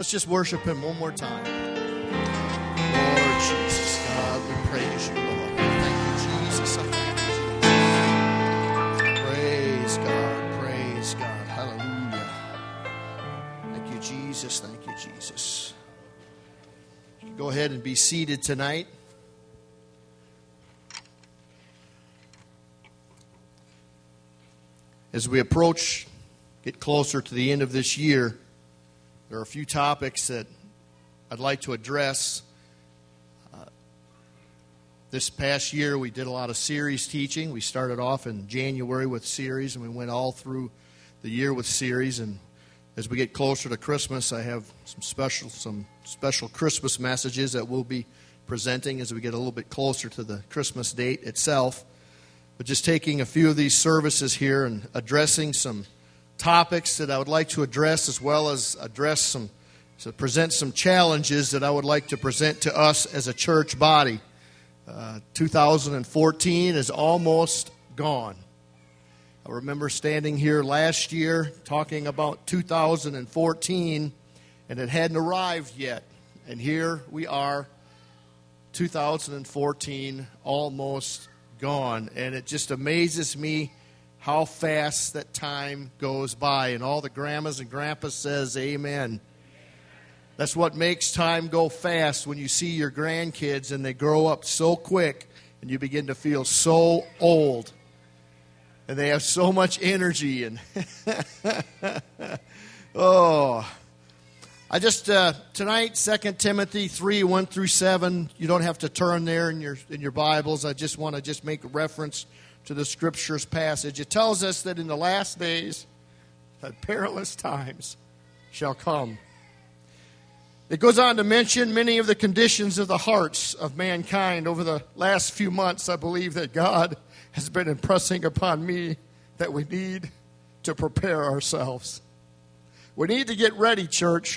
Let's just worship Him one more time. Lord Jesus, God, we praise you, Lord. Thank you, Jesus. I thank you, Jesus. Praise God, praise God. Hallelujah. Thank you, Jesus. Thank you, Jesus. Go ahead and be seated tonight. As we get closer to the end of this year, there are a few topics that I'd like to address. This past year, we did a lot of series teaching. We started off in January with series, and we went all through the year with series. And as we get closer to Christmas, I have some special Christmas messages that we'll be presenting as we get a little bit closer to the Christmas date itself. But just taking a few of these services here and addressing some topics that I would like to address, as well as present some challenges that I would like to present to us as a church body. 2014 is almost gone. I remember standing here last year talking about 2014, and it hadn't arrived yet. And here we are, 2014, almost gone. And it just amazes me how fast that time goes by. And all the grandmas and grandpas says, amen. That's what makes time go fast, when you see your grandkids and they grow up so quick and you begin to feel so old. And they have so much energy. And tonight, 2 Timothy 3, 1 through 7, you don't have to turn there in your Bibles. I just want to make a reference to the Scriptures passage. It tells us that in the last days, that perilous times shall come. It goes on to mention many of the conditions of the hearts of mankind. Over the last few months, I believe that God has been impressing upon me that we need to prepare ourselves. We need to get ready, church.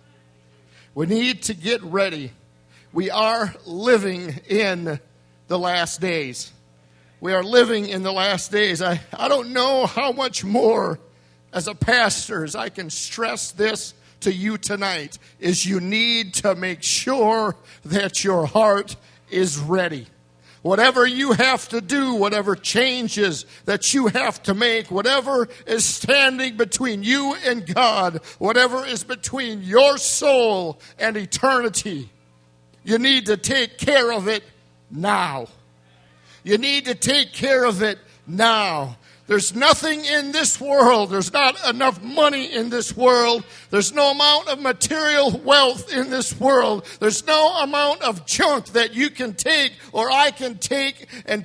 We need to get ready. We are living in the last days. We are living in the last days. I don't know how much more as a pastor as I can stress this to you tonight, is you need to make sure that your heart is ready. Whatever you have to do, whatever changes that you have to make, whatever is standing between you and God, whatever is between your soul and eternity, you need to take care of it now. You need to take care of it now. There's nothing in this world. There's not enough money in this world. There's no amount of material wealth in this world. There's no amount of junk that you can take or I can take and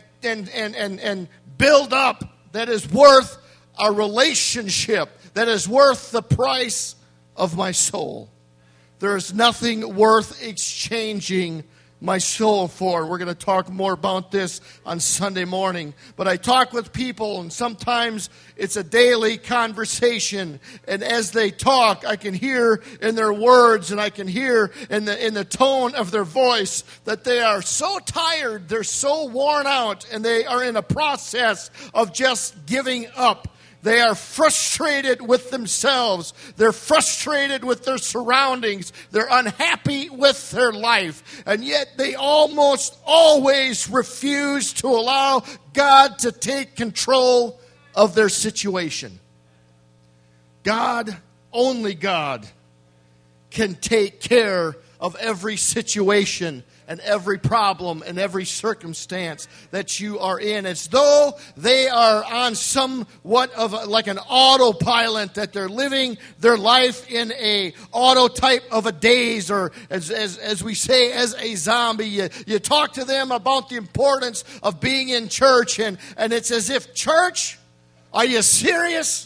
build up that is worth a relationship, that is worth the price of my soul. There is nothing worth exchanging my soul for. We're going to talk more about this on Sunday morning. But I talk with people, and sometimes it's a daily conversation. And as they talk, I can hear in their words, and I can hear in the tone of their voice that they are so tired, they're so worn out, and they are in a process of just giving up. They are frustrated with themselves. They're frustrated with their surroundings. They're unhappy with their life. And yet they almost always refuse to allow God to take control of their situation. God, only God, can take care of every situation and every problem and every circumstance that you are in. It's though they are on somewhat of like an autopilot, that they're living their life in a auto type of a daze, or as we say, as a zombie. You talk to them about the importance of being in church, and it's as if, church, are you serious?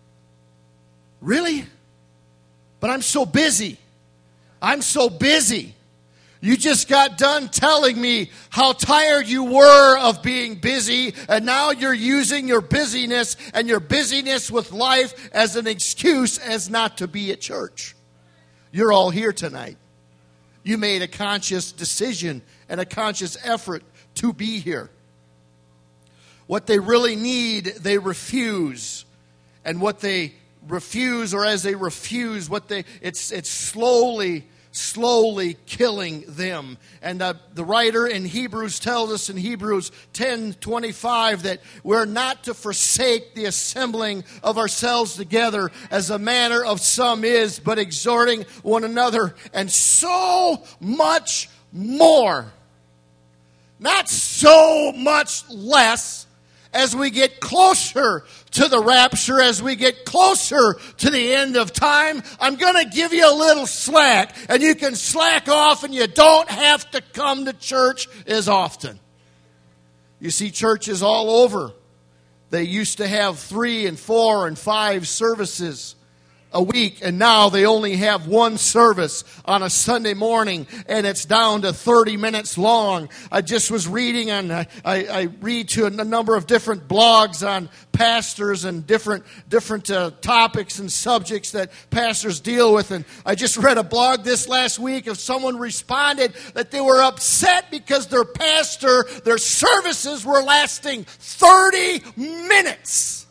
Really? But I'm so busy. I'm so busy. You just got done telling me how tired you were of being busy, and now you're using your busyness and your busyness with life as an excuse as not to be at church. You're all here tonight. You made a conscious decision and a conscious effort to be here. What they really need, they refuse. And what they refuse, or as they refuse it's slowly killing them. And the writer in Hebrews tells us in Hebrews 10:25 that we're not to forsake the assembling of ourselves together as the manner of some is, but exhorting one another, and so much more. Not so much less as we get closer to the rapture, as we get closer to the end of time. I'm going to give you a little slack, and you can slack off, and you don't have to come to church as often. You see churches all over. They used to have 3 and 4 and 5 services a week, and now they only have one service on a Sunday morning, and it's down to 30 minutes long. I just was reading I read to a number of different blogs on pastors and different topics and subjects that pastors deal with, and I just read a blog this last week of someone responded that they were upset because their services were lasting 30 minutes.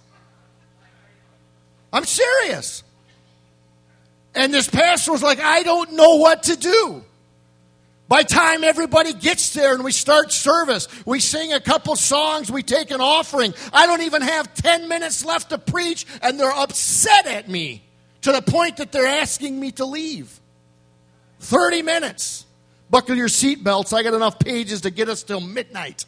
I'm serious. And this pastor was like, I don't know what to do. By the time everybody gets there and we start service, we sing a couple songs, we take an offering. I don't even have 10 minutes left to preach, and they're upset at me to the point that they're asking me to leave. 30 minutes. Buckle your seatbelts. I got enough pages to get us till midnight.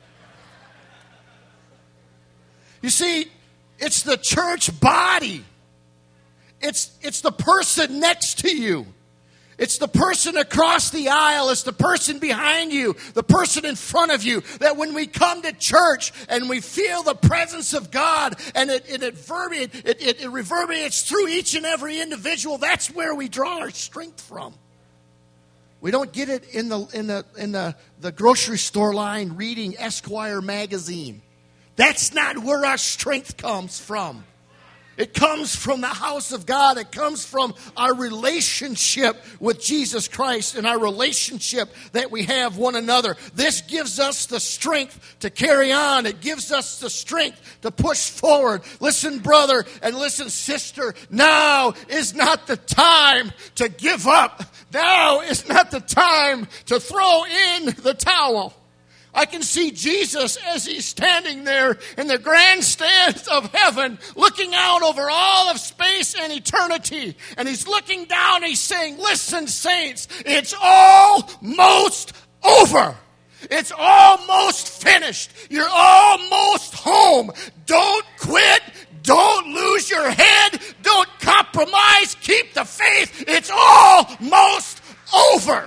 You see, it's the church body. It's the person next to you. It's the person across the aisle. It's the person behind you, the person in front of you, that when we come to church and we feel the presence of God and it reverberates through each and every individual, that's where we draw our strength from. We don't get it in the grocery store line reading Esquire magazine. That's not where our strength comes from. It comes from the house of God. It comes from our relationship with Jesus Christ and our relationship that we have one another. This gives us the strength to carry on. It gives us the strength to push forward. Listen, brother, and listen, sister, now is not the time to give up. Now is not the time to throw in the towel. I can see Jesus as he's standing there in the grandstands of heaven, looking out over all of space and eternity. And he's looking down and he's saying, listen, saints, it's almost over. It's almost finished. You're almost home. Don't quit. Don't lose your head. Don't compromise. Keep the faith. It's almost over.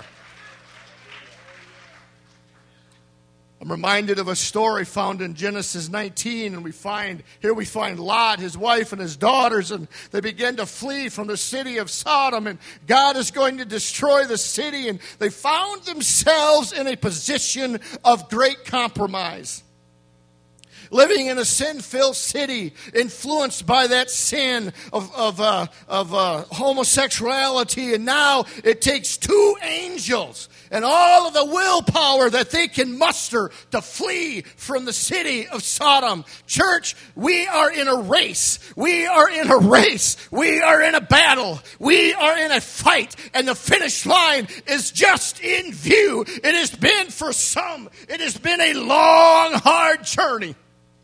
I'm reminded of a story found in Genesis 19, and we find Lot, his wife, and his daughters, and they begin to flee from the city of Sodom, and God is going to destroy the city, and they found themselves in a position of great compromise. Living in a sin-filled city, influenced by that sin of homosexuality, and now it takes 2 angels and all of the willpower that they can muster to flee from the city of Sodom. Church, we are in a race. We are in a race. We are in a battle. We are in a fight, and the finish line is just in view. It has been for some. It has been a long, hard journey.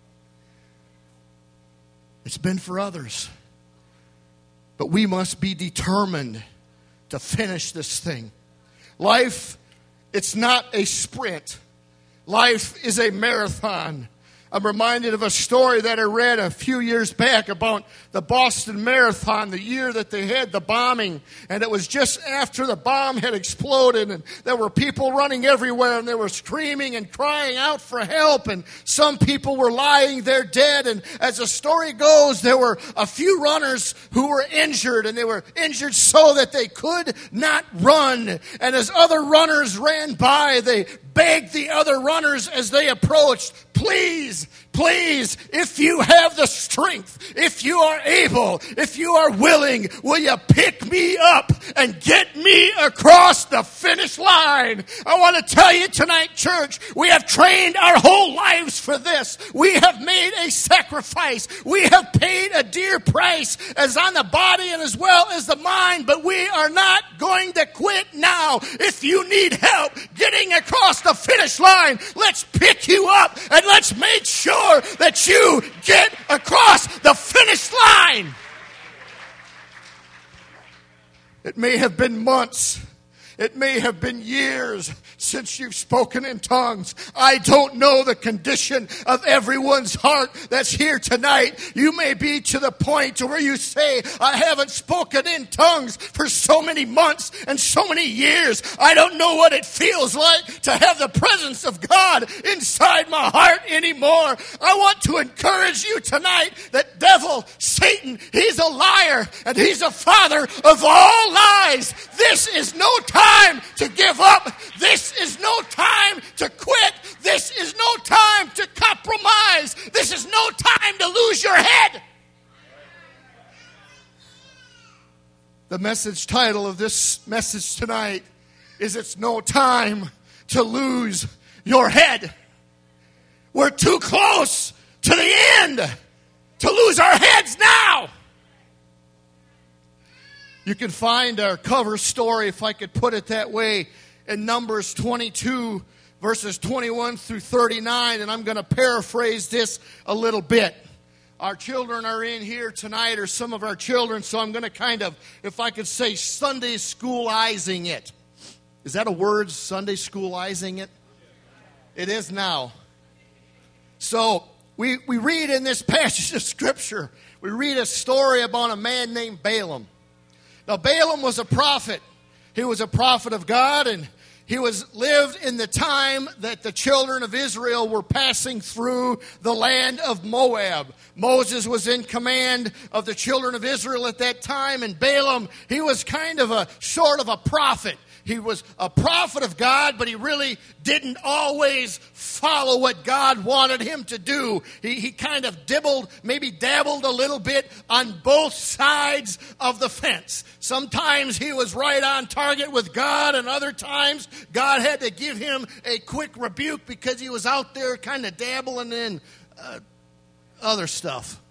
It's been for others. But we must be determined to finish this thing. Life, it's not a sprint. Life is a marathon. I'm reminded of a story that I read a few years back about the Boston Marathon, the year that they had the bombing. And it was just after the bomb had exploded, and there were people running everywhere, and they were screaming and crying out for help. And some people were lying there dead. And as the story goes, there were a few runners who were injured, and they were injured so that they could not run. And as other runners ran by, they begged the other runners as they approached, please, if you have the strength, if you are able, if you are willing, will you pick me up and get me across the finish line? I want to tell you tonight, church, we have trained our whole lives for this. We have made a sacrifice. We have paid a dear price as on the body and as well as the mind, but we are not going to quit now. If you need help getting across the finish line, let's pick you up and let's make sure that you get across the finish line. It may have been months. It may have been years since you've spoken in tongues. I don't know the condition of everyone's heart that's here tonight. You may be to the point where you say, I haven't spoken in tongues for so many months and so many years. I don't know what it feels like to have the presence of God inside my heart anymore. I want to encourage you tonight that devil, Satan, he's a liar and he's a father of all lies. This is no time to give up. This is no time to quit. This is no time to compromise. This is no time to lose your head. The message title of this message tonight is It's No Time to Lose Your Head. We're too close to the end to lose our heads now. You can find our cover story, if I could put it that way, in Numbers 22, verses 21 through 39, and I'm going to paraphrase this a little bit. Our children are in here tonight, or some of our children, so I'm going to kind of, if I could say, Sunday schoolizing it. Is that a word, Sunday schoolizing it? It is now. So, we read in this passage of Scripture, we read a story about a man named Balaam. Now, Balaam was a prophet. He was a prophet of God, and he lived in the time that the children of Israel were passing through the land of Moab. Moses was in command of the children of Israel at that time, and Balaam, he was kind of a sort of a prophet. He was a prophet of God, but he really didn't always follow what God wanted him to do. He kind of maybe dabbled a little bit on both sides of the fence. Sometimes he was right on target with God, and other times God had to give him a quick rebuke because he was out there kind of dabbling in other stuff.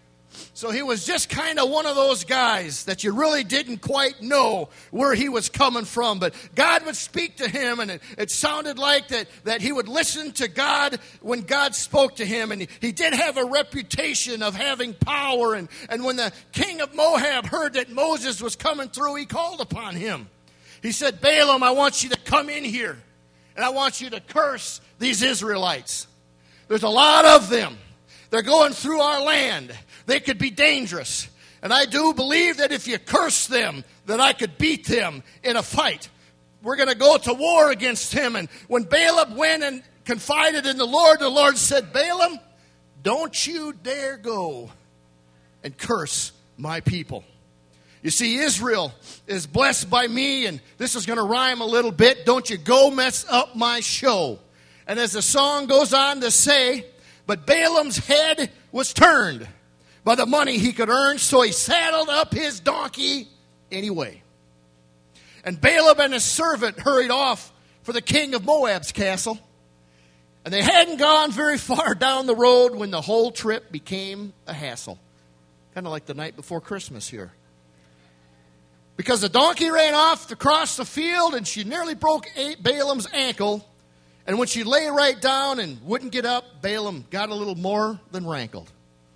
So he was just kind of one of those guys that you really didn't quite know where he was coming from. But God would speak to him, and it sounded like that he would listen to God when God spoke to him. And he did have a reputation of having power. And when the king of Moab heard that Moses was coming through, he called upon him. He said, Balaam, I want you to come in here, and I want you to curse these Israelites. There's a lot of them. They're going through our land. They could be dangerous. And I do believe that if you curse them, that I could beat them in a fight. We're going to go to war against him. And when Balaam went and confided in the Lord said, Balaam, don't you dare go and curse my people. You see, Israel is blessed by me, and this is going to rhyme a little bit. Don't you go mess up my show. And as the song goes on to say, but Balaam's head was turned by the money he could earn, so he saddled up his donkey anyway. And Balaam and his servant hurried off for the king of Moab's castle. And they hadn't gone very far down the road when the whole trip became a hassle. Kind of like the night before Christmas here. Because the donkey ran off across the field, and she nearly broke Balaam's ankle. And when she lay right down and wouldn't get up, Balaam got a little more than rankled.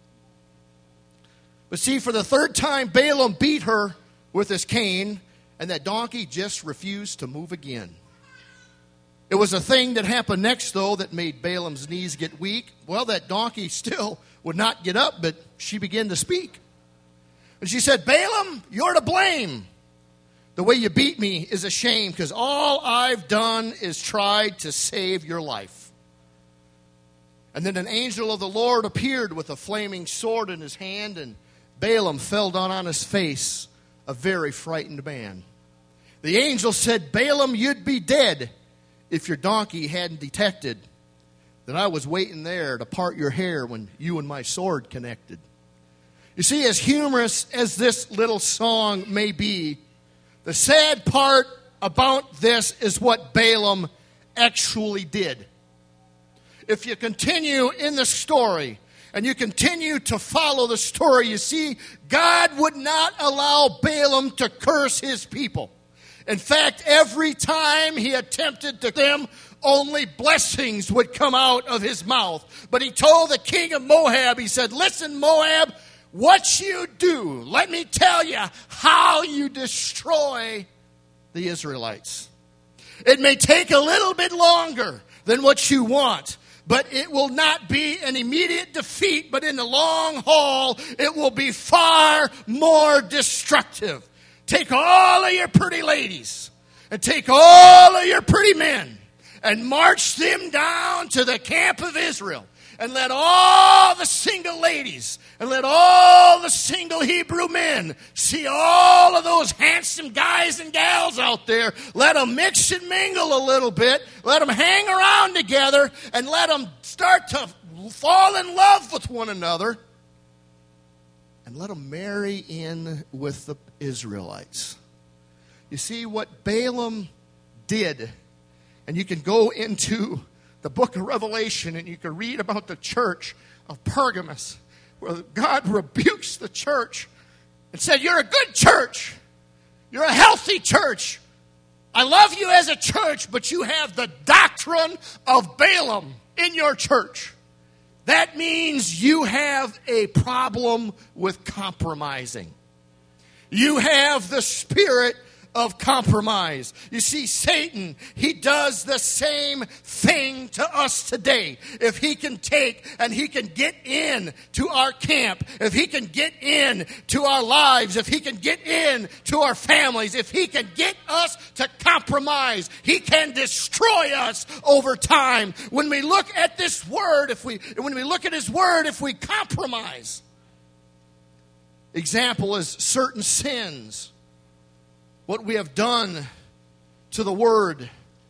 But see, for the third time, Balaam beat her with his cane, and that donkey just refused to move again. It was a thing that happened next, though, that made Balaam's knees get weak. Well, that donkey still would not get up, but she began to speak. And she said, Balaam, you're to blame. The way you beat me is a shame, because all I've done is tried to save your life. And then an angel of the Lord appeared with a flaming sword in his hand, and Balaam fell down on his face, a very frightened man. The angel said, Balaam, you'd be dead if your donkey hadn't detected that I was waiting there to part your hair when you and my sword connected. You see, as humorous as this little song may be, the sad part about this is what Balaam actually did. if you continue in the story and you continue to follow the story, you see, God would not allow Balaam to curse his people. In fact, every time he attempted to them, only blessings would come out of his mouth. But he told the king of Moab, he said, listen, Moab, what you do, let me tell you how you destroy the Israelites. It may take a little bit longer than what you want, but it will not be an immediate defeat, but in the long haul, it will be far more destructive. Take all of your pretty ladies and take all of your pretty men and march them down to the camp of Israel. And let all the single ladies and let all the single Hebrew men see all of those handsome guys and gals out there. Let them mix and mingle a little bit. Let them hang around together and let them start to fall in love with one another. And let them marry in with the Israelites. You see what Balaam did, and you can go into the book of Revelation, and you can read about the church of Pergamos, where God rebukes the church and said, you're a good church. You're a healthy church. I love you as a church, but you have the doctrine of Balaam in your church. That means you have a problem with compromising. You have the spirit of compromise. You see, Satan, he does the same thing to us today. If he can take and he can get in to our camp, if he can get in to our lives, if he can get in to our families, if he can get us to compromise, he can destroy us over time. When we look at this word, when we look at his word, if we compromise, example is certain sins. What we have done to the Word.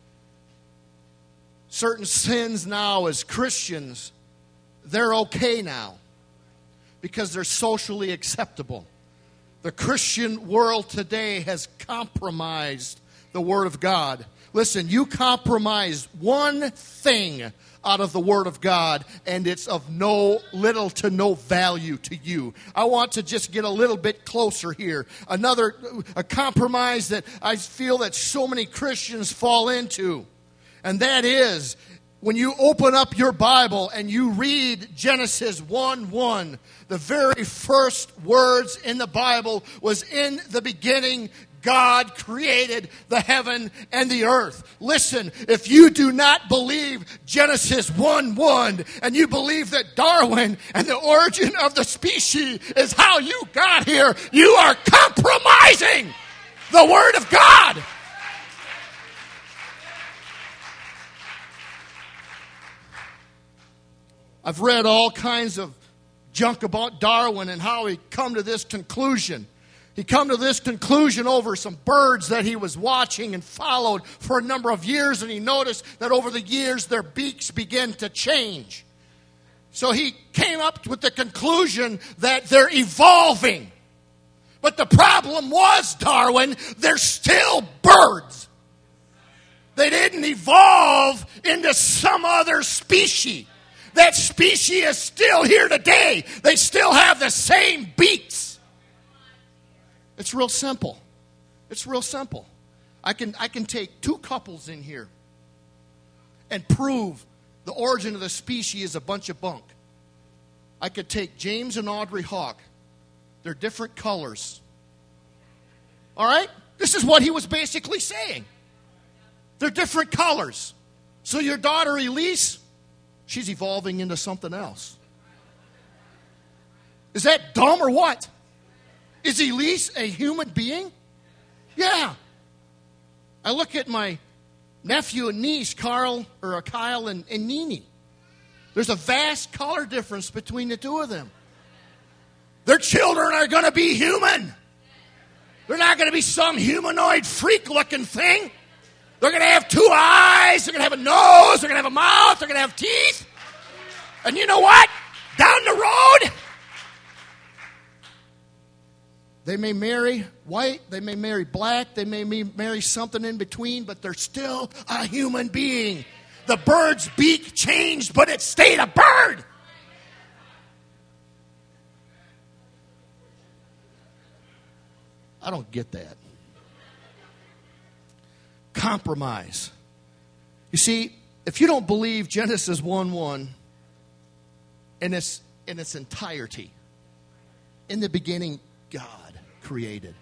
Certain sins now as Christians, they're okay now because they're socially acceptable. The Christian world today has compromised the Word of God. Listen, you compromise one thing out of the Word of God, and it's of little to no value to you. I want to just get a little bit closer here. A compromise that I feel that so many Christians fall into, and that is when you open up your Bible and you read Genesis 1:1, the very first words in the Bible was, in the beginning, God created the heaven and the earth. Listen, if you do not believe Genesis 1:1 and you believe that Darwin and the origin of the species is how you got here, you are compromising the Word of God. I've read all kinds of junk about Darwin and how he come to this conclusion. He come to this conclusion over some birds that he was watching and followed for a number of years, and he noticed that over the years their beaks began to change. So he came up with the conclusion that they're evolving. But the problem was, Darwin, they're still birds. They didn't evolve into some other species. That species is still here today. They still have the same beaks. It's real simple. It's real simple. I can take two couples in here and prove the origin of the species is a bunch of bunk. I could take James and Audrey Hawk. They're different colors. All right? This is what he was basically saying. They're different colors. So your daughter Elise, she's evolving into something else. Is that dumb or what? Is Elise a human being? Yeah. I look at my nephew and niece, Kyle and Nini. There's a vast color difference between the two of them. Their children are going to be human. They're not going to be some humanoid freak-looking thing. They're going to have two eyes. They're going to have a nose. They're going to have a mouth. They're going to have teeth. And you know what? Down the road, they may marry white, they may marry black, they may marry something in between, but they're still a human being. The bird's beak changed, but it stayed a bird. I don't get that. Compromise. You see, if you don't believe Genesis 1:1 in its entirety, in the beginning, God created.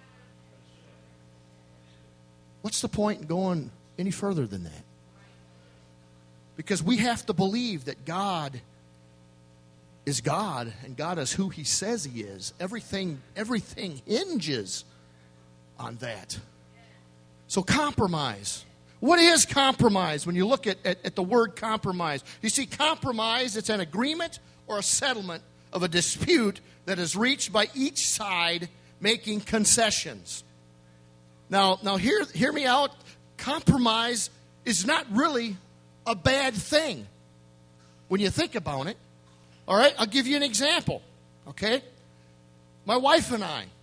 What's the point in going any further than that? Because we have to believe that God is God, and God is who He says He is. Everything hinges on that. So compromise. What is compromise? When you look at the word compromise, you see compromise, it's an agreement or a settlement of a dispute that is reached by each side making concessions. Now hear me out. Compromise is not really a bad thing when you think about it. All right, I'll give you an example. Okay? My wife and I,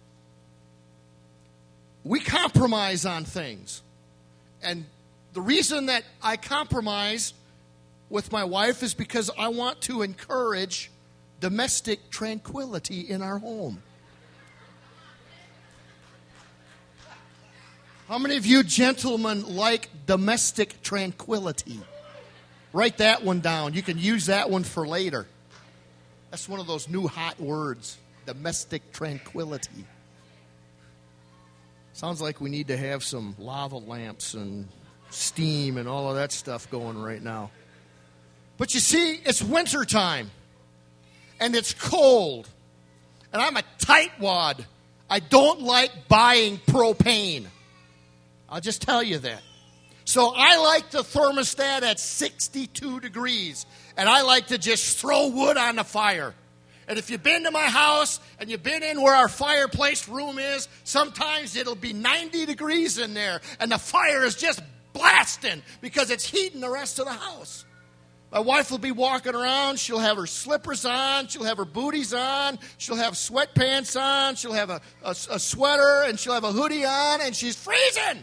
we compromise on things. And the reason that I compromise with my wife is because I want to encourage domestic tranquility in our home. How many of you gentlemen like domestic tranquility? Write that one down. You can use that one for later. That's one of those new hot words, domestic tranquility. Sounds like we need to have some lava lamps and steam and all of that stuff going right now. But you see, it's wintertime, and it's cold, and I'm a tightwad. I don't like buying propane. I'll just tell you that. So I like the thermostat at 62 degrees, and I like to just throw wood on the fire. And if you've been to my house and you've been in where our fireplace room is, sometimes it'll be 90 degrees in there, and the fire is just blasting because it's heating the rest of the house. My wife will be walking around. She'll have her slippers on. She'll have her booties on. She'll have sweatpants on. She'll have a sweater, and she'll have a hoodie on, and she's freezing.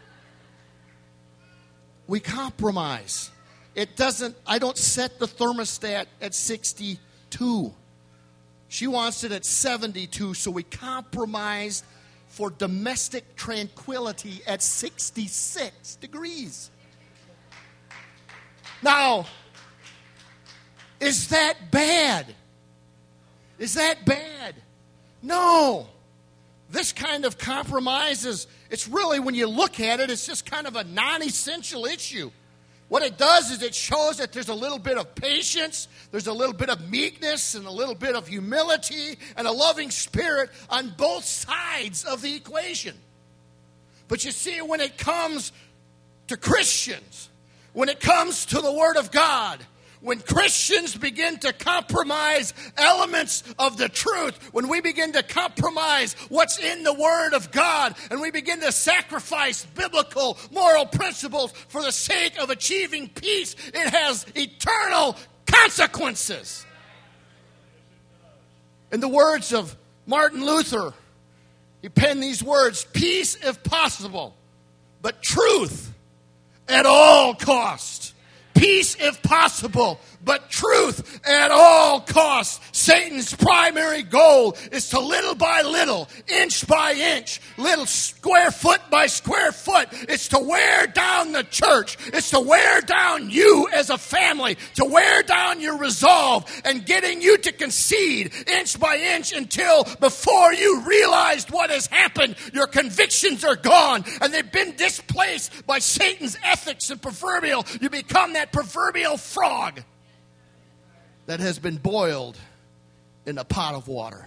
We compromise. I don't set the thermostat at 62. She wants it at 72, so we compromised for domestic tranquility at 66 degrees. Now, is that bad? Is that bad? No. This kind of compromise it's really, when you look at it, it's just kind of a non-essential issue. What it does is it shows that there's a little bit of patience, there's a little bit of meekness, and a little bit of humility, and a loving spirit on both sides of the equation. But you see, when it comes to Christians, when it comes to the Word of God, when Christians begin to compromise elements of the truth, when we begin to compromise what's in the Word of God, and we begin to sacrifice biblical moral principles for the sake of achieving peace, it has eternal consequences. In the words of Martin Luther, he penned these words: peace if possible, but truth at all cost. Peace if possible, but truth at all costs. Satan's primary goal is to, little by little, inch by inch, little square foot by square foot, it's to wear down the church. It's to wear down you as a family, to wear down your resolve, and getting you to concede inch by inch until, before you realized what has happened, your convictions are gone and they've been displaced by Satan's ethics and proverbial. You become that proverbial frog that has been boiled in a pot of water.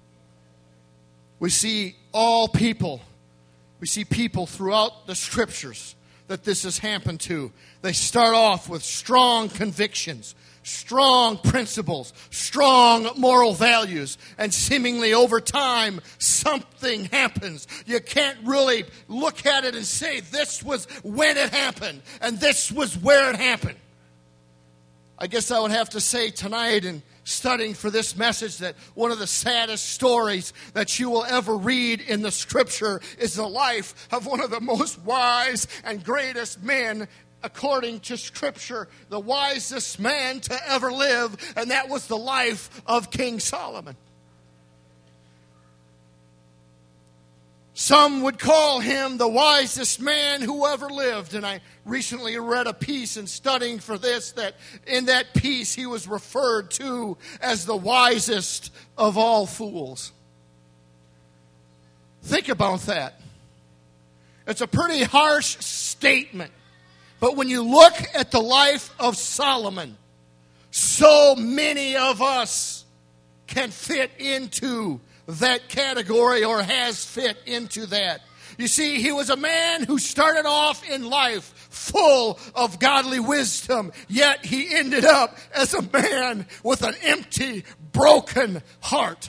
We see people throughout the scriptures that this has happened to. They start off with strong convictions, strong principles, strong moral values, and seemingly over time, something happens. You can't really look at it and say, this was when it happened, and this was where it happened. I guess I would have to say tonight, in studying for this message, that one of the saddest stories that you will ever read in the Scripture is the life of one of the most wise and greatest men according to Scripture, the wisest man to ever live, and that was the life of King Solomon. Some would call him the wisest man who ever lived. And I recently read a piece in studying for this, that in that piece he was referred to as the wisest of all fools. Think about that. It's a pretty harsh statement. But when you look at the life of Solomon, so many of us can fit into that category, or has fit into that. You see, he was a man who started off in life full of godly wisdom, yet he ended up as a man with an empty, broken heart.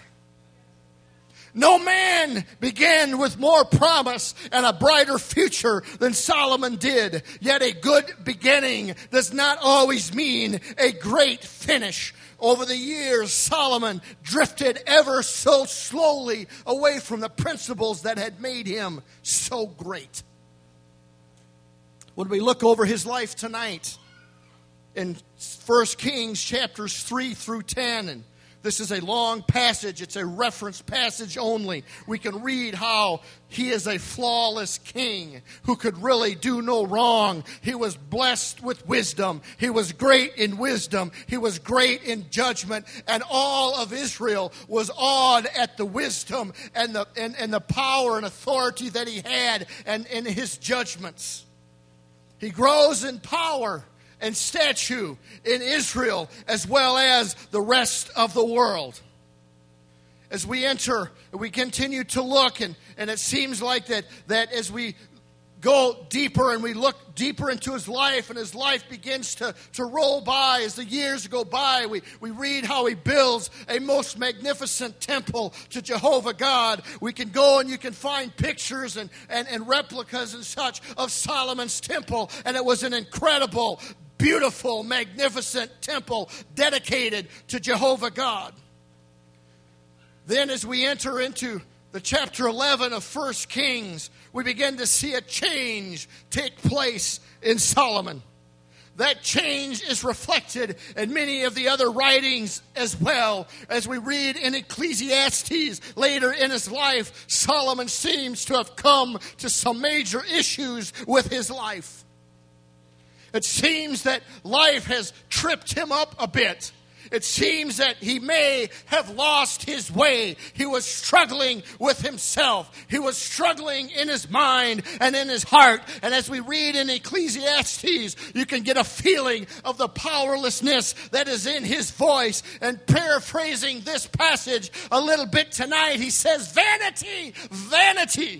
No man began with more promise and a brighter future than Solomon did. Yet a good beginning does not always mean a great finish. Over the years, Solomon drifted ever so slowly away from the principles that had made him so great. When we look over his life tonight in 1 Kings chapters 3 through 10, and this is a long passage. It's a reference passage only. We can read how he is a flawless king who could really do no wrong. He was blessed with wisdom. He was great in wisdom. He was great in judgment. And all of Israel was awed at the wisdom and the power and authority that he had and in his judgments. He grows in power and stature in Israel as well as the rest of the world. As we enter, we continue to look, and it seems like that as we go deeper and we look deeper into his life, and his life begins to roll by as the years go by, we read how he builds a most magnificent temple to Jehovah God. We can go and you can find pictures and replicas and such of Solomon's temple, and it was an incredible, beautiful, magnificent temple dedicated to Jehovah God. Then as we enter into the chapter 11 of 1 Kings, we begin to see a change take place in Solomon. That change is reflected in many of the other writings as well. As we read in Ecclesiastes later in his life, Solomon seems to have come to some major issues with his life. It seems that life has tripped him up a bit. It seems that he may have lost his way. He was struggling with himself. He was struggling in his mind and in his heart. And as we read in Ecclesiastes, you can get a feeling of the powerlessness that is in his voice. And paraphrasing this passage a little bit tonight, he says, vanity, vanity,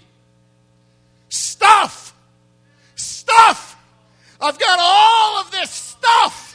stuff, stuff. I've got all of this stuff.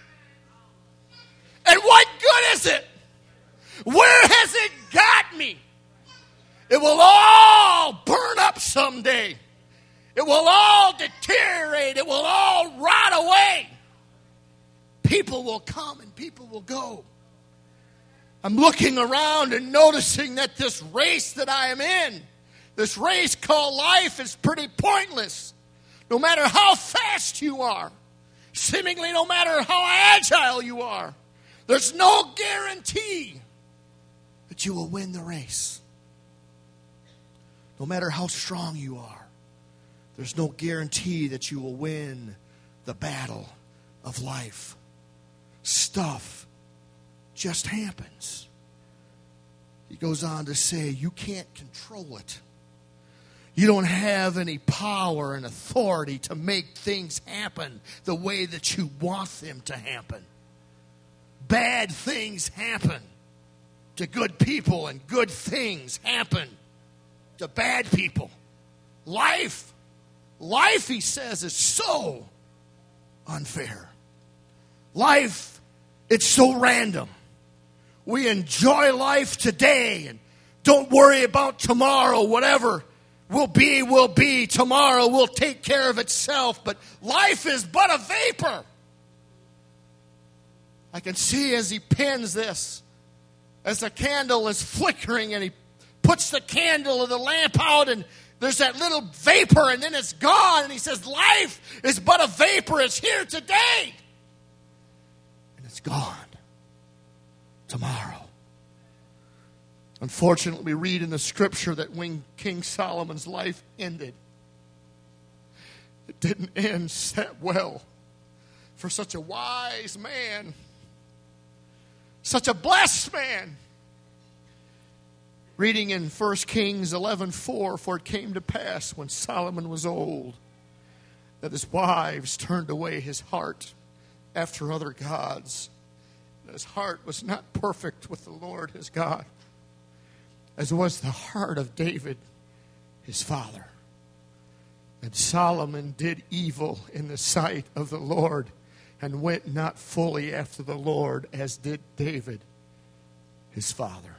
And what good is it? Where has it got me? It will all burn up someday. It will all deteriorate. It will all rot away. People will come and people will go. I'm looking around and noticing that this race that I am in, this race called life, is pretty pointless. No matter how fast you are, seemingly no matter how agile you are, there's no guarantee that you will win the race. No matter how strong you are, there's no guarantee that you will win the battle of life. Stuff just happens. He goes on to say, you can't control it. You don't have any power and authority to make things happen the way that you want them to happen. Bad things happen to good people, and good things happen to bad people. Life, he says, is so unfair. Life, it's so random. We enjoy life today and don't worry about tomorrow. Whatever will be. Tomorrow will take care of itself. But life is but a vapor. I can see as he pens this, as the candle is flickering and he puts the candle of the lamp out, and There's that little vapor and then it's gone. And he says, life is but a vapor. It's here today. And it's gone tomorrow. Unfortunately, we read in the scripture that when King Solomon's life ended, it didn't end that well for such a wise man, such a blessed man. Reading in 1 Kings 11:4, for it came to pass when Solomon was old that his wives turned away his heart after other gods. And his heart was not perfect with the Lord his God, as was the heart of David his father. And Solomon did evil in the sight of the Lord, and went not fully after the Lord, as did David his father.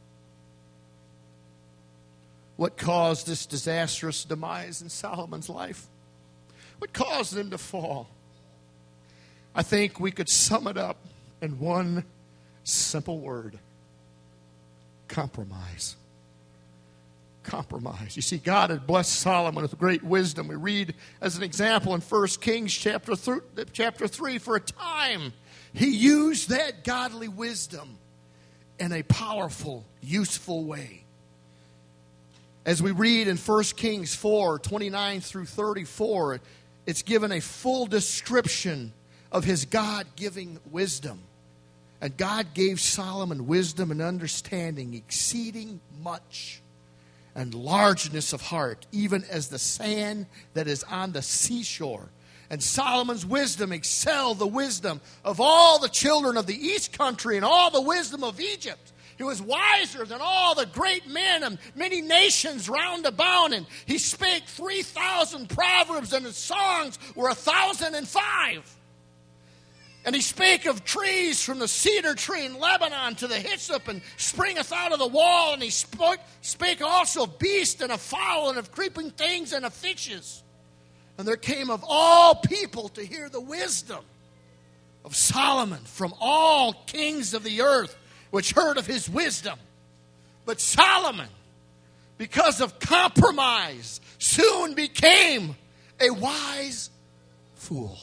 What caused this disastrous demise in Solomon's life? What caused him to fall? I think we could sum it up in one simple word: compromise. Compromise. You see, God had blessed Solomon with great wisdom. We read as an example in 1 Kings chapter 3, for a time he used that godly wisdom in a powerful, useful way. As we read in 1 Kings 4:29 through 34, it's given a full description of his God-giving wisdom. And God gave Solomon wisdom and understanding exceeding much, and largeness of heart, even as the sand that is on the seashore. And Solomon's wisdom excelled the wisdom of all the children of the east country and all the wisdom of Egypt. He was wiser than all the great men of many nations round about. And he spake 3,000 proverbs, and his songs were 1,005. And he spake of trees, from the cedar tree in Lebanon to the hyssop, and springeth out of the wall. And he spake also of beasts and of fowl and of creeping things and of fishes. And there came of all people to hear the wisdom of Solomon from all kings of the earth, which heard of his wisdom. But Solomon, because of compromise, soon became a wise fool.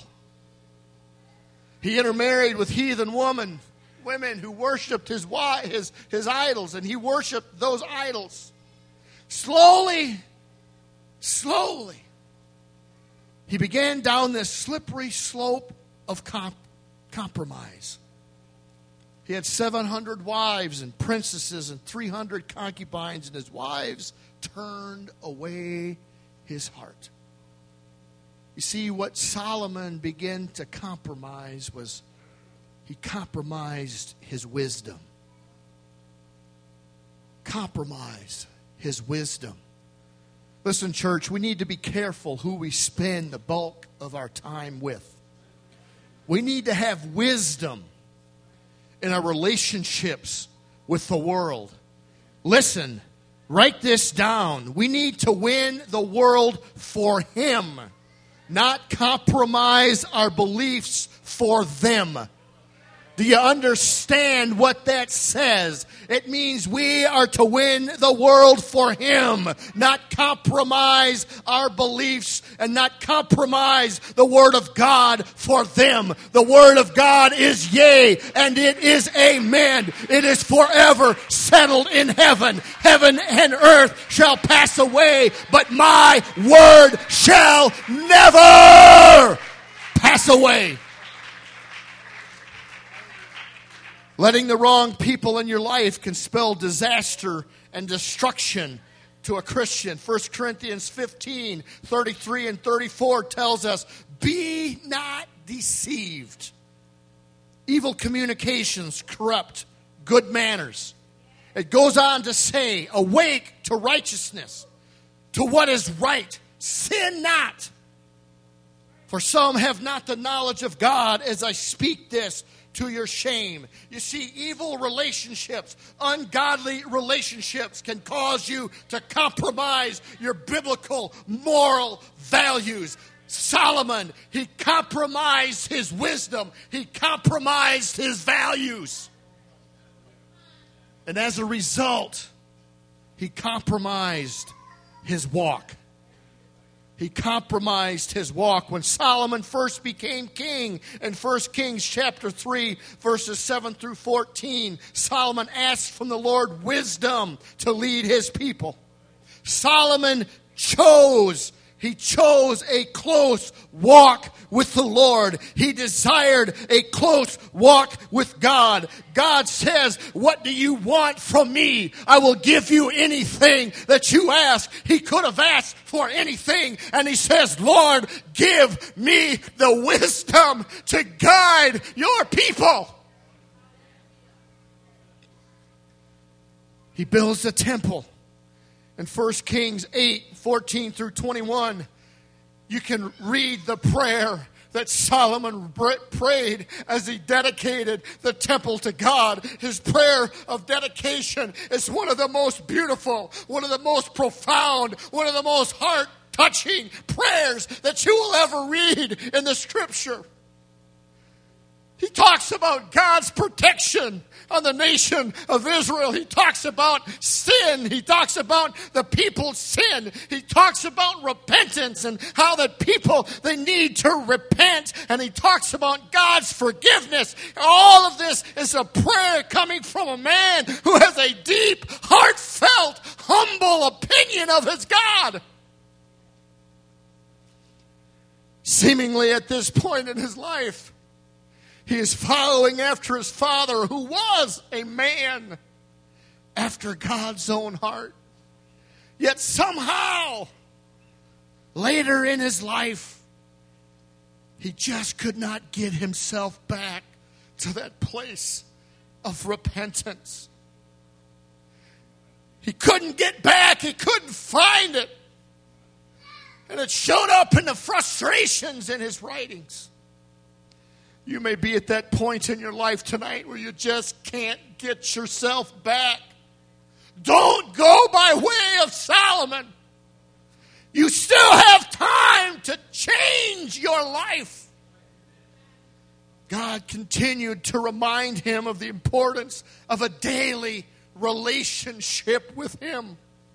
He intermarried with heathen women who worshipped his idols, and he worshipped those idols. Slowly, he began down this slippery slope of compromise. He had 700 wives and princesses and 300 concubines, and his wives turned away his heart. You see, what Solomon began to compromise was he compromised his wisdom. Compromise his wisdom. Listen, church, we need to be careful who we spend the bulk of our time with. We need to have wisdom in our relationships with the world. Listen, write this down. We need to win the world for Him, not compromise our beliefs for them. Do you understand what that says? It means we are to win the world for Him, not compromise our beliefs and not compromise the Word of God for them. The Word of God is yea, and it is amen. It is forever settled in heaven. Heaven and earth shall pass away, but my Word shall never pass away. Letting the wrong people in your life can spell disaster and destruction to a Christian. 1 Corinthians 15:33 and 34 tells us, be not deceived. Evil communications corrupt good manners. It goes on to say, awake to righteousness, to what is right. Sin not. For some have not the knowledge of God, as I speak this to your shame. You see, evil relationships, ungodly relationships can cause you to compromise your biblical moral values. Solomon, he compromised his wisdom. He compromised his values. And as a result, he compromised his walk. He compromised his walk. When Solomon first became king in 1 Kings chapter 3, verses 7 through 14, Solomon asked from the Lord wisdom to lead his people. Solomon chose a close walk with the Lord. He desired a close walk with God. God says, what do you want from me? I will give you anything that you ask. He could have asked for anything. And he says, Lord, give me the wisdom to guide your people. He builds a temple. In 1 Kings 8, 14 through 21, you can read the prayer that Solomon prayed as he dedicated the temple to God. His prayer of dedication is one of the most beautiful, one of the most profound, one of the most heart-touching prayers that you will ever read in the Scripture. He talks about God's protection on the nation of Israel. He talks about sin. He talks about the people's sin. He talks about repentance and how that people, they need to repent. And he talks about God's forgiveness. All of this is a prayer coming from a man who has a deep, heartfelt, humble opinion of his God. Seemingly at this point in his life, he is following after his father, who was a man after God's own heart. Yet somehow, later in his life, he just could not get himself back to that place of repentance. He couldn't get back. He couldn't find it. And it showed up in the frustrations in his writings. You may be at that point in your life tonight where you just can't get yourself back. Don't go by way of Solomon. You still have time to change your life. God continued to remind him of the importance of a daily relationship with him.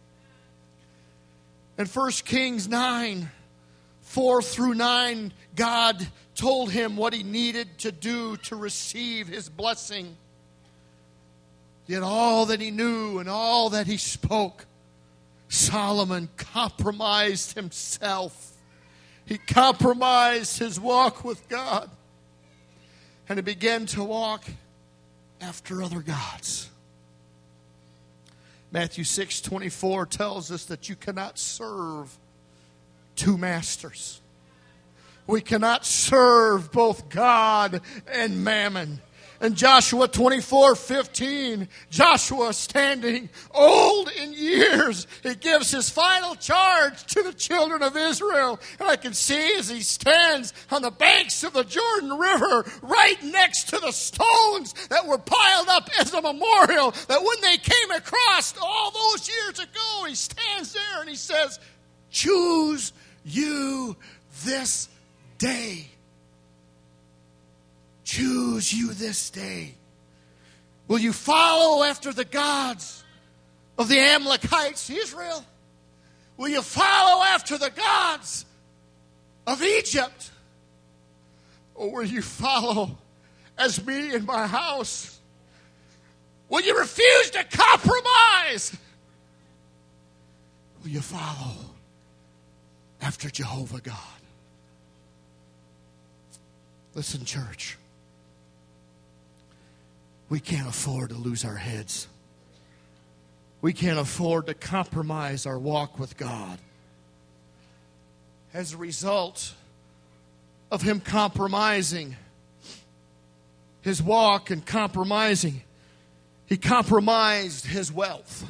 In 1 Kings 9, 4 through 9, God told him what he needed to do to receive his blessing. Yet all that he knew and all that he spoke, Solomon compromised himself. He compromised his walk with God. And he began to walk after other gods. Matthew 6:24 tells us that you cannot serve two masters. We cannot serve both God and mammon. In Joshua 24:15, Joshua, standing old in years, he gives his final charge to the children of Israel. And I can see as he stands on the banks of the Jordan River, right next to the stones that were piled up as a memorial, that when they came across all those years ago, he stands there and he says, "Choose you this day. Choose you this day. Will you follow after the gods of the Amalekites, Israel? Will you follow after the gods of Egypt? Or will you follow as me and my house? Will you refuse to compromise? Will you follow after Jehovah God?" Listen, church. We can't afford to lose our heads. We can't afford to compromise our walk with God. As a result of him compromising his walk and compromising, he compromised his wealth.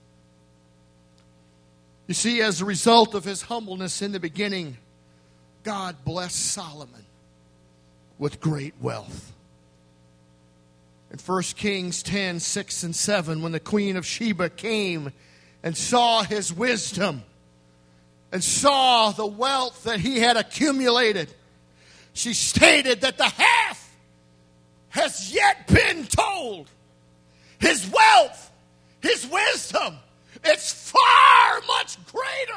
You see, as a result of his humbleness in the beginning, God blessed Solomon with great wealth. In 1 Kings 10, 6 and 7, when the Queen of Sheba came and saw his wisdom and saw the wealth that he had accumulated, she stated that the half has yet been told. His wealth, his wisdom, it's far much greater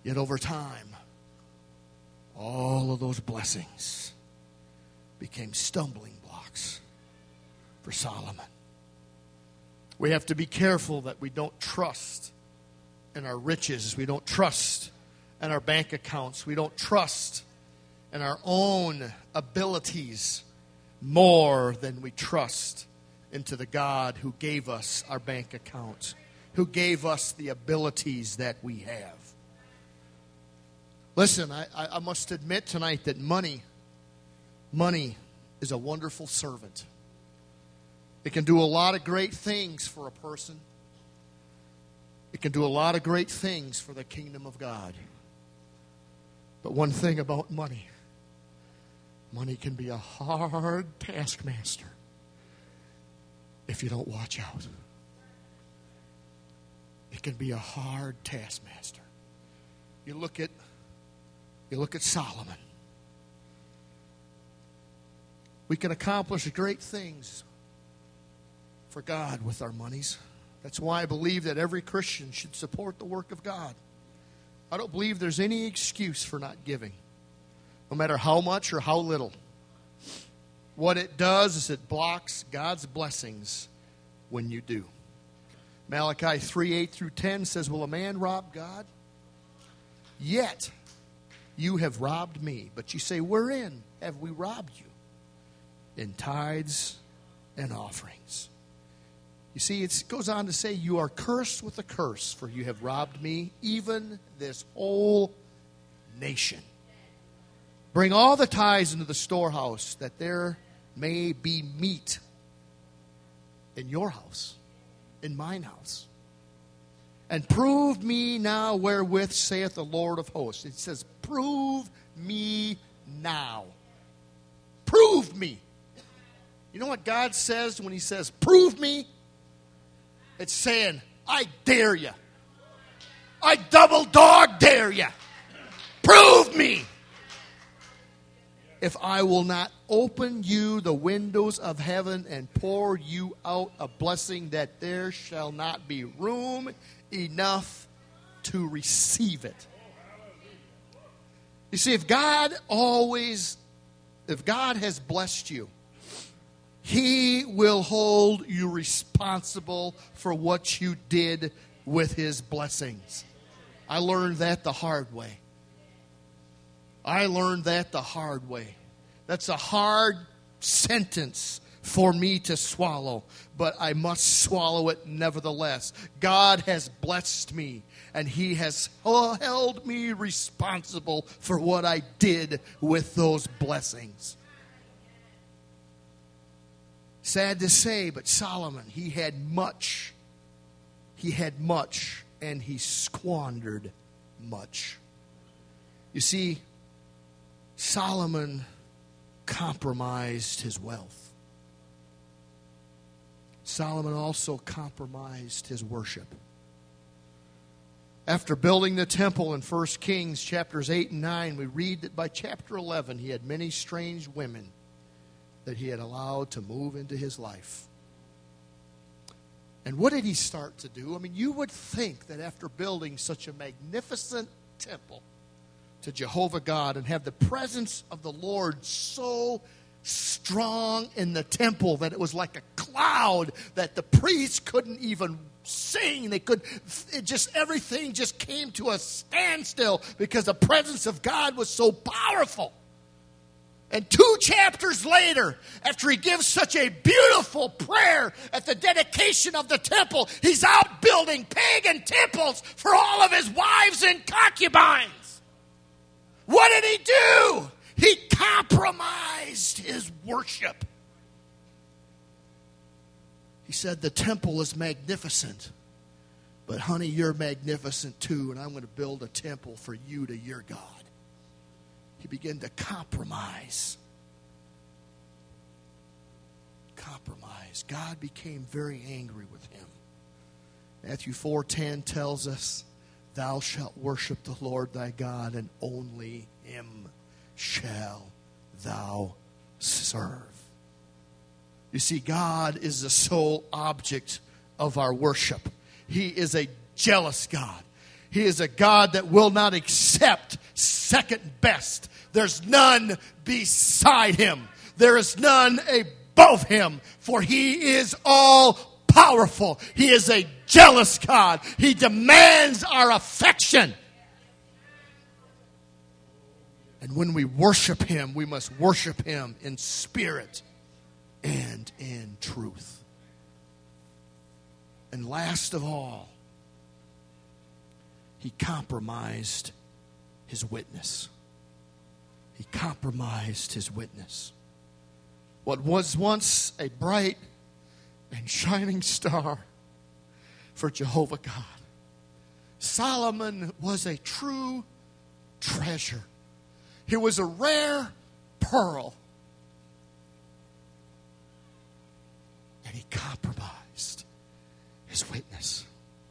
Yet over time, all of those blessings became stumbling blocks for Solomon. We have to be careful that we don't trust in our riches. We don't trust in our bank accounts. We don't trust in our own abilities more than we trust into the God who gave us our bank account, who gave us the abilities that we have. Listen, I must admit tonight that money is a wonderful servant. It can do a lot of great things for a person. It can do a lot of great things for the kingdom of God. But one thing about money can be a hard taskmaster if you don't watch out. It can be a hard taskmaster. You look at Solomon. We can accomplish great things for God with our monies. That's why I believe that every Christian should support the work of God. I don't believe there's any excuse for not giving, no matter how much or how little. What it does is it blocks God's blessings when you do. Malachi 3:8-10 says, "Will a man rob God? Yet you have robbed me." But you say, "Wherein have we robbed you?" "In tithes and offerings." You see, it goes on to say, "You are cursed with a curse, for you have robbed me, even this whole nation. Bring all the tithes into the storehouse, that there may be meat in your house, in mine house. And prove me now wherewith, saith the Lord of hosts." It says, prove me now. Prove me. You know what God says when He says, prove me? It's saying, I dare you. I double dog dare you. Prove me. If I will not open you the windows of heaven and pour you out a blessing, that there shall not be room enough to receive it. You see, if God has blessed you, He will hold you responsible for what you did with His blessings. I learned that the hard way. That's a hard sentence for me to swallow, but I must swallow it nevertheless. God has blessed me, and He has held me responsible for what I did with those blessings. Sad to say, but Solomon, he had much. He had much, and he squandered much. You see, Solomon compromised his wealth. Solomon also compromised his worship. After building the temple in 1 Kings chapters 8 and 9, we read that by chapter 11 he had many strange women that he had allowed to move into his life. And what did he start to do? I mean, you would think that after building such a magnificent temple to Jehovah God and have the presence of the Lord so strong in the temple that it was like a cloud that the priests couldn't even sing. Everything just came to a standstill because the presence of God was so powerful. And 2 chapters later, after he gives such a beautiful prayer at the dedication of the temple, he's out building pagan temples for all of his wives and concubines. What did he do? He compromised his worship. He said, the temple is magnificent, but honey, you're magnificent too, and I'm going to build a temple for you to your God. He began to compromise. God became very angry with him. Matthew 4:10 tells us, "Thou shalt worship the Lord thy God, and only Him shall thou serve." You see, God is the sole object of our worship. He is a jealous God. He is a God that will not accept second best. There's none beside him. There is none above him, for he is all powerful. He is a jealous God. He demands our affection. And when we worship him, we must worship him in spirit and in truth. And last of all, he compromised his witness. He compromised his witness. What was once a bright and shining star for Jehovah God, Solomon was a true treasure. He was a rare pearl. And he compromised his witness.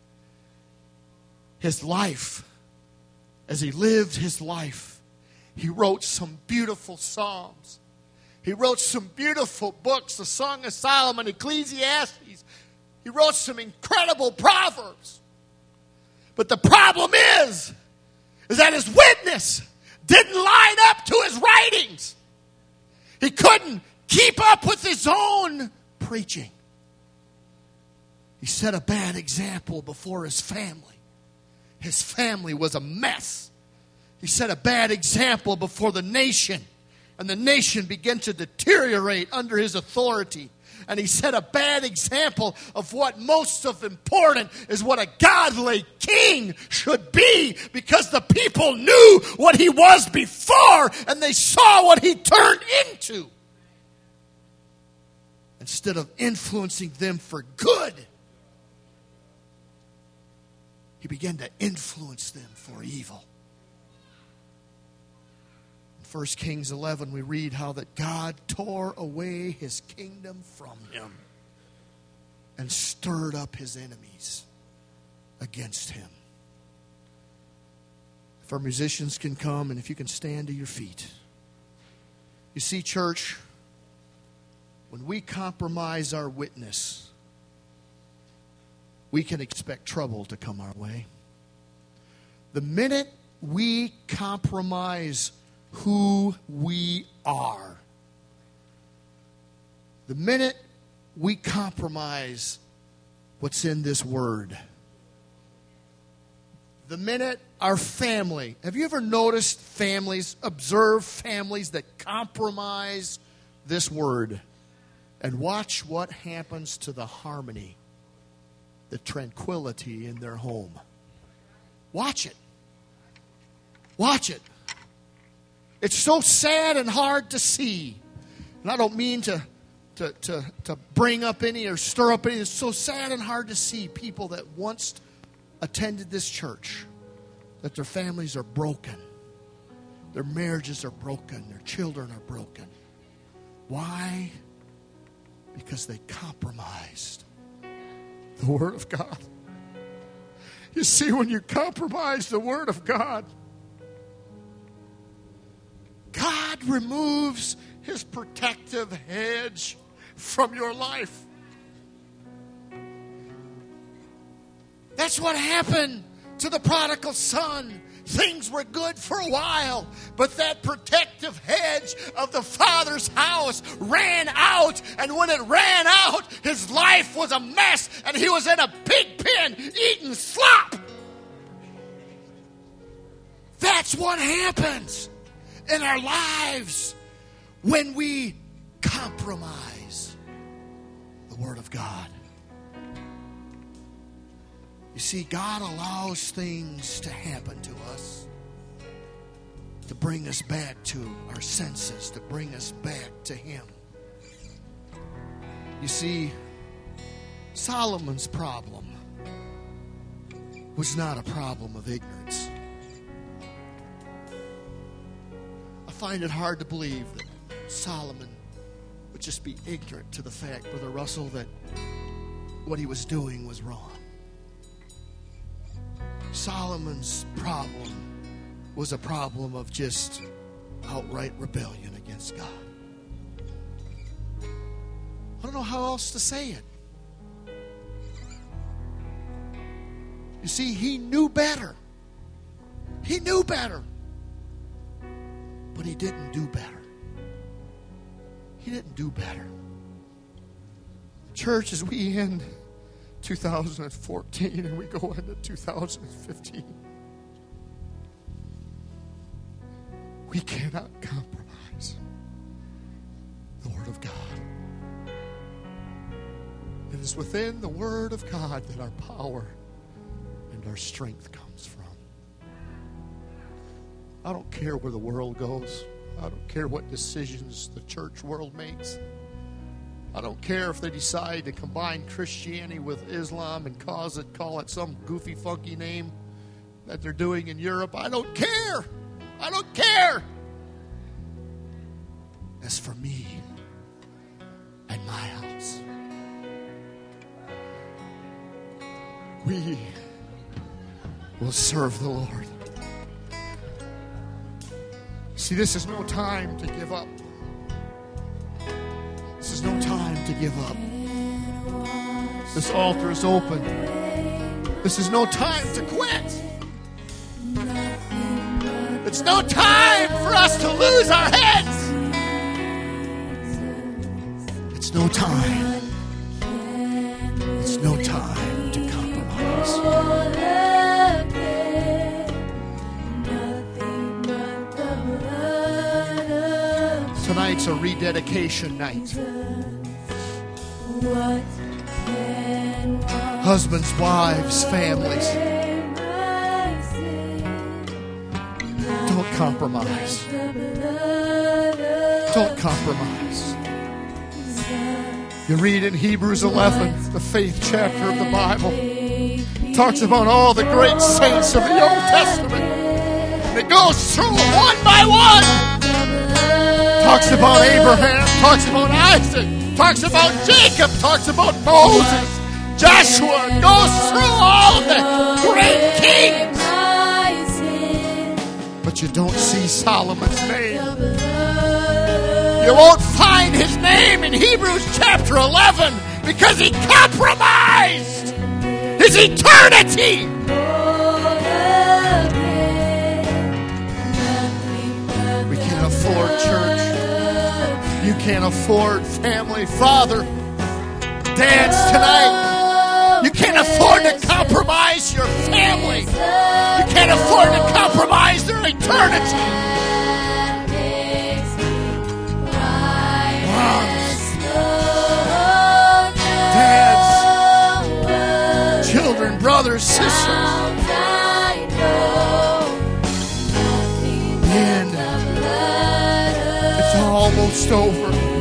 His life, as he lived his life, he wrote some beautiful psalms. He wrote some beautiful books, the Song of Solomon, Ecclesiastes. He wrote some incredible proverbs. But the problem is that his witness didn't line up to his writings. He couldn't keep up with his own preaching. He set a bad example before his family. His family was a mess. He set a bad example before the nation. And the nation began to deteriorate under his authority. And he set a bad example of what most of important is what a godly king should be. Because the people knew what he was before. And they saw what he turned into. Instead of influencing them for good, he began to influence them for evil. In 1 Kings 11, we read how that God tore away his kingdom from him and stirred up his enemies against him. If our musicians can come and if you can stand to your feet. You see, church, when we compromise our witness, we can expect trouble to come our way. The minute we compromise who we are, the minute we compromise what's in this word, the minute our family, have you ever noticed families, observe families that compromise this word, and watch what happens to the harmony, the tranquility in their home. Watch it. Watch it. It's so sad and hard to see. And I don't mean to bring up any or stir up any. It's so sad and hard to see people that once attended this church, that their families are broken. Their marriages are broken. Their children are broken. Why? Because they compromised the Word of God. You see, when you compromise the Word of God, God removes his protective hedge from your life. That's what happened to the prodigal son. Things were good for a while, but that protective hedge of the father's house ran out, and when it ran out, his life was a mess, and he was in a pig pen eating slop. That's what happens in our lives when we compromise the Word of God. You see, God allows things to happen to us to bring us back to our senses, to bring us back to Him. You see, Solomon's problem was not a problem of ignorance. I find it hard to believe that Solomon would just be ignorant to the fact, Brother Russell, that what he was doing was wrong. Solomon's problem was a problem of just outright rebellion against God. I don't know how else to say it. You see, he knew better. He knew better. But he didn't do better. He didn't do better. Church, as we end 2014 and we go into 2015, we cannot compromise the Word of God. It is within the Word of God that our power and our strength comes from. I don't care where the world goes. I don't care what decisions the church world makes. I don't care if they decide to combine Christianity with Islam and call it some goofy, funky name that they're doing in Europe. I don't care. I don't care. As for me and my house, we will serve the Lord. See, this is no time to give up. This is no time to give up. This altar is open. This is no time to quit. It's no time for us to lose our heads. It's no time. It's no time to compromise. Tonight's a rededication night. Husbands, wives, families, don't compromise. Don't compromise. You read in Hebrews 11, the faith chapter of the Bible, talks about all the great saints of the Old Testament. It goes through them one by one. Talks about Abraham, talks about Isaac, talks about Jacob, talks about Moses, Joshua, goes through all the great kings. But you don't see Solomon's name. You won't find his name in Hebrews chapter 11 because he compromised his eternity. We can't afford church. You can't afford family. Father, dads tonight, you can't afford to compromise your family. You can't afford to compromise their eternity. Moms, dads, children, brothers, sisters, men, it's almost over.